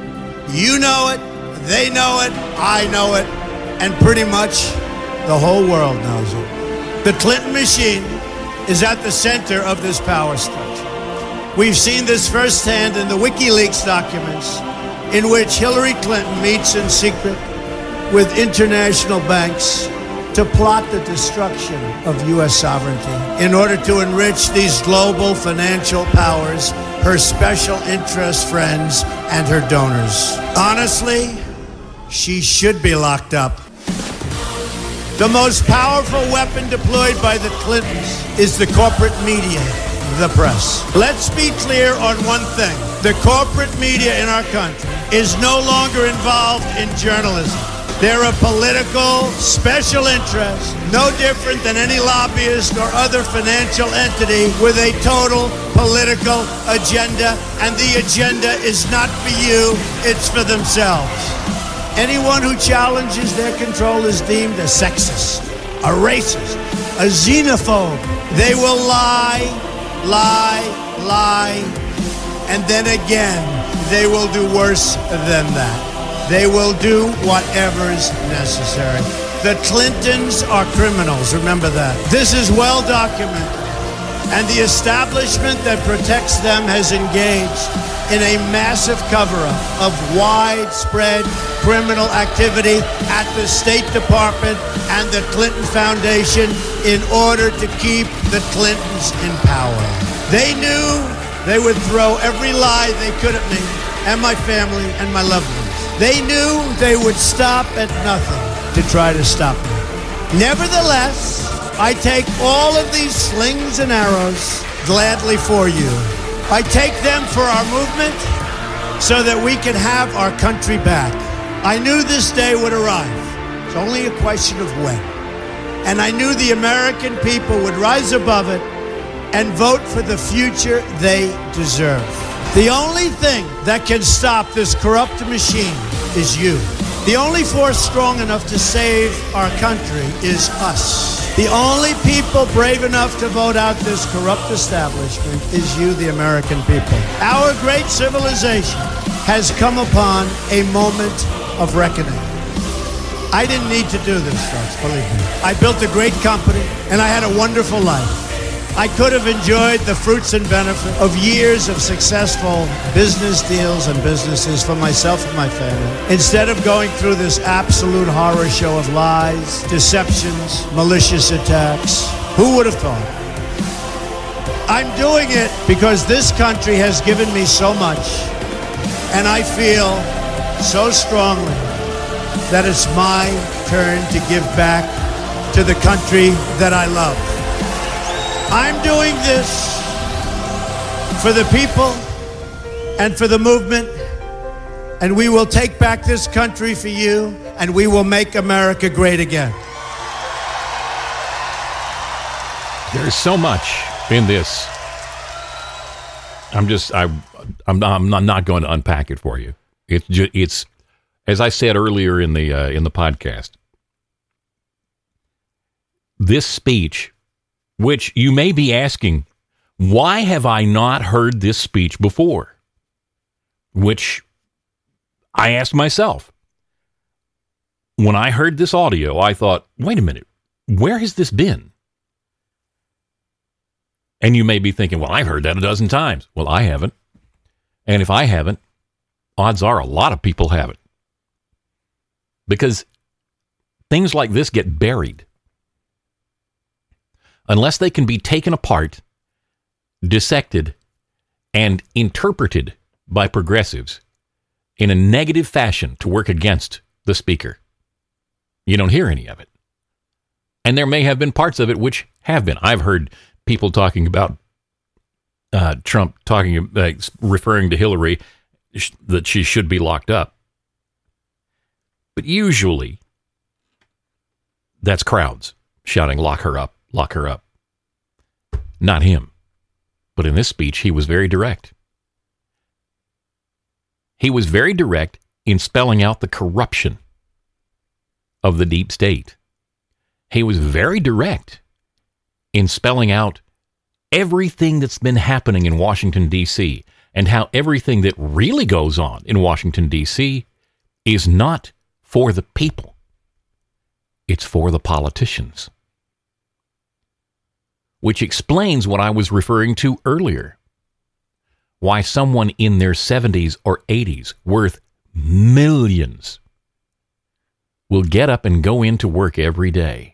You know it, they know it, I know it, and pretty much the whole world knows it. The Clinton machine is at the center of this power structure. We've seen this firsthand in the WikiLeaks documents, in which Hillary Clinton meets in secret with international banks to plot the destruction of U S sovereignty in order to enrich these global financial powers, her special interest friends, and her donors. Honestly, she should be locked up. The most powerful weapon deployed by the Clintons is the corporate media, the press. Let's be clear on one thing. The corporate media in our country is no longer involved in journalism. They're a political special interest, no different than any lobbyist or other financial entity with a total political agenda, and the agenda is not for you, it's for themselves. Anyone who challenges their control is deemed a sexist, a racist, a xenophobe. They will lie, lie, lie, and then again, they will do worse than that. They will do whatever is necessary. The Clintons are criminals, remember that. This is well documented, and the establishment that protects them has engaged in a massive cover-up of widespread criminal activity at the State Department and the Clinton Foundation in order to keep the Clintons in power. They knew they would throw every lie they could at me and my family and my loved ones. They knew they would stop at nothing to try to stop me. Nevertheless, I take all of these slings and arrows gladly for you. I take them for our movement so that we can have our country back. I knew this day would arrive. It's only a question of when. And I knew the American people would rise above it and vote for the future they deserve. The only thing that can stop this corrupt machine is you. The only force strong enough to save our country is us. The only people brave enough to vote out this corrupt establishment is you, the American people. Our great civilization has come upon a moment of reckoning. I didn't need to do this, folks, believe me. I built a great company, and I had a wonderful life. I could have enjoyed the fruits and benefit of years of successful business deals and businesses for myself and my family, instead of going through this absolute horror show of lies, deceptions, malicious attacks. Who would have thought? I'm doing it because this country has given me so much, and I feel so strongly that it's my turn to give back to the country that I love. I'm doing this for the people and for the movement, and we will take back this country for you, and we will make America great again. There's so much in this. I'm just, I, I'm not, I'm not going to unpack it for you. It's just, it's, as I said earlier in the uh, in the podcast, this speech, which you may be asking, why have I not heard this speech before? Which I asked myself. When I heard this audio, I thought, wait a minute, where has this been? And you may be thinking, well, I've heard that a dozen times. Well, I haven't. And if I haven't, odds are a lot of people haven't. Because things like this get buried. Unless they can be taken apart, dissected, and interpreted by progressives in a negative fashion to work against the speaker, you don't hear any of it. And there may have been parts of it which have been. I've heard people talking about uh, Trump talking, uh, referring to Hillary, sh- that she should be locked up. But usually, that's crowds shouting, lock her up, lock her up. Not him. But in this speech, he was very direct. He was very direct in spelling out the corruption of the deep state. He was very direct in spelling out everything that's been happening in Washington, D C, and how everything that really goes on in Washington, D C is not for the people. It's for the politicians. Which explains what I was referring to earlier. Why someone in their seventies or eighties worth millions will get up and go into work every day.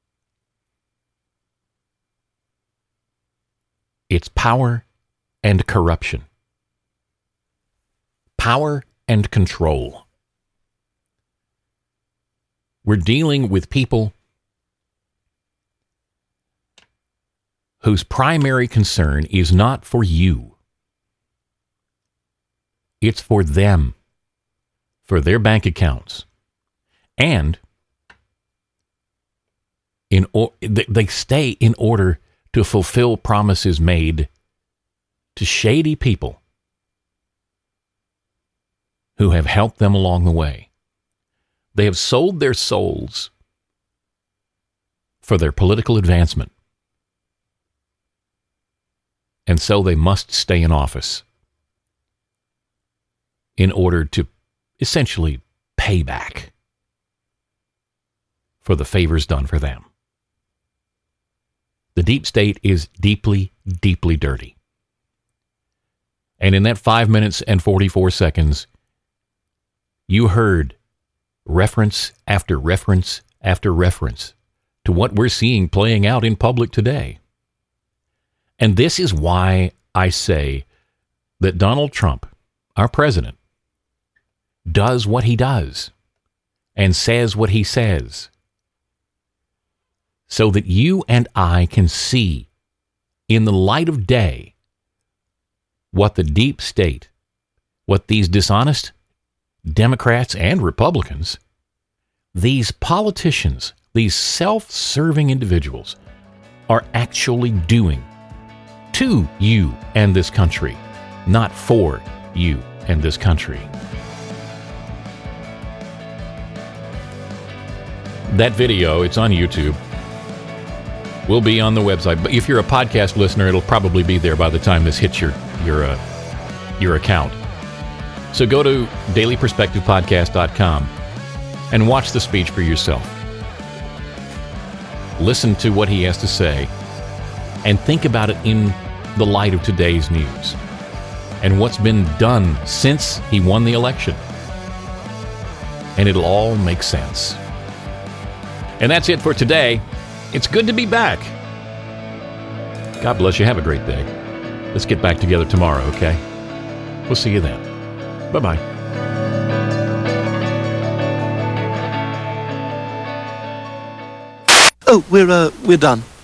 It's power and corruption. Power and control. We're dealing with people whose primary concern is not for you. It's for them, for their bank accounts. And in or, they stay in order to fulfill promises made to shady people who have helped them along the way. They have sold their souls for their political advancement. And so they must stay in office in order to essentially pay back for the favors done for them. The deep state is deeply, deeply dirty. And in that five minutes and forty-four seconds, you heard reference after reference after reference to what we're seeing playing out in public today. And this is why I say that Donald Trump, our president, does what he does and says what he says, so that you and I can see in the light of day what the deep state, what these dishonest Democrats and Republicans, these politicians, these self-serving individuals are actually doing to you and this country, not for you and this country. That video, it's on YouTube, will be on the website. But if you're a podcast listener, it'll probably be there by the time this hits your your uh, your account. So go to daily perspective podcast dot com and watch the speech for yourself. Listen to what he has to say and think about it in the light of today's news and what's been done since he won the election. And it'll all make sense. And that's it for today. It's good to be back. God bless you. Have a great day. Let's get back together tomorrow, okay? We'll see you then. Bye-bye. Oh, we're uh, we're done.